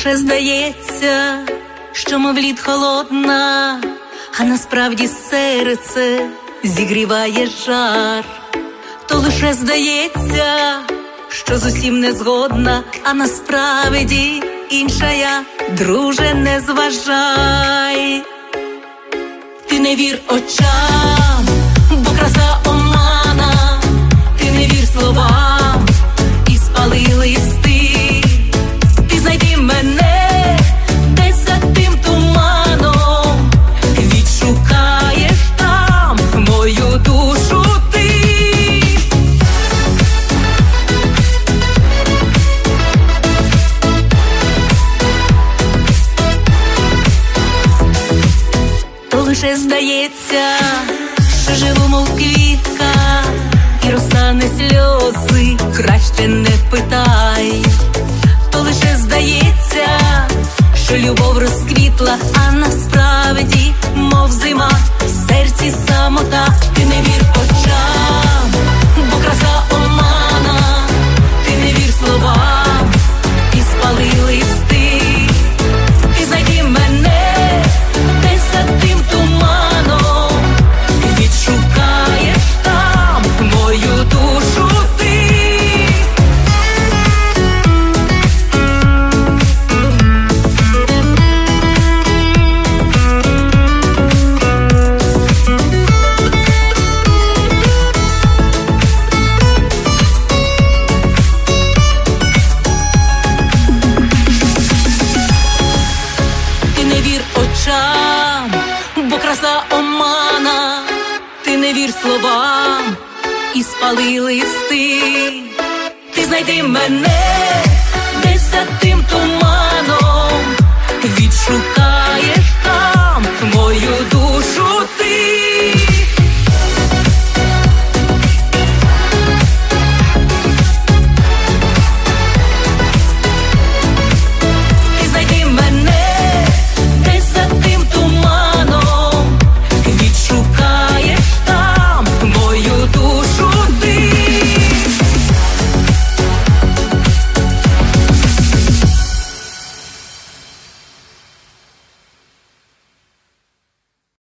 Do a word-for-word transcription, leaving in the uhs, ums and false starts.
лише здається, що мов лід холодна, а насправді серце зігріває жар. То лише здається, що з усім не згодна, а насправді інша я. Друже, не зважай, ти не вір очам, бо краса омана, ти не вір словам і спали листи. Ти знайди мене десь за тим туманом, відшукаєш там мою душу ти. То лише здається, що живу, мов квітка, і розтане сльози, краще не питай. То лише здається, що любов розквітла, а насправді, мов зима, в серці самота. Ти не вір очам, бо краса омана, ти не вір словам і спали листи. Ти знайди мене десь за тим туманом, відшукаєш там мою душу ти. Ти не вір очам, бо краса омана, ти не вір словам і спали листи. Ти знайди мене десь за тим туманом, відшукаєш там мою душу ти.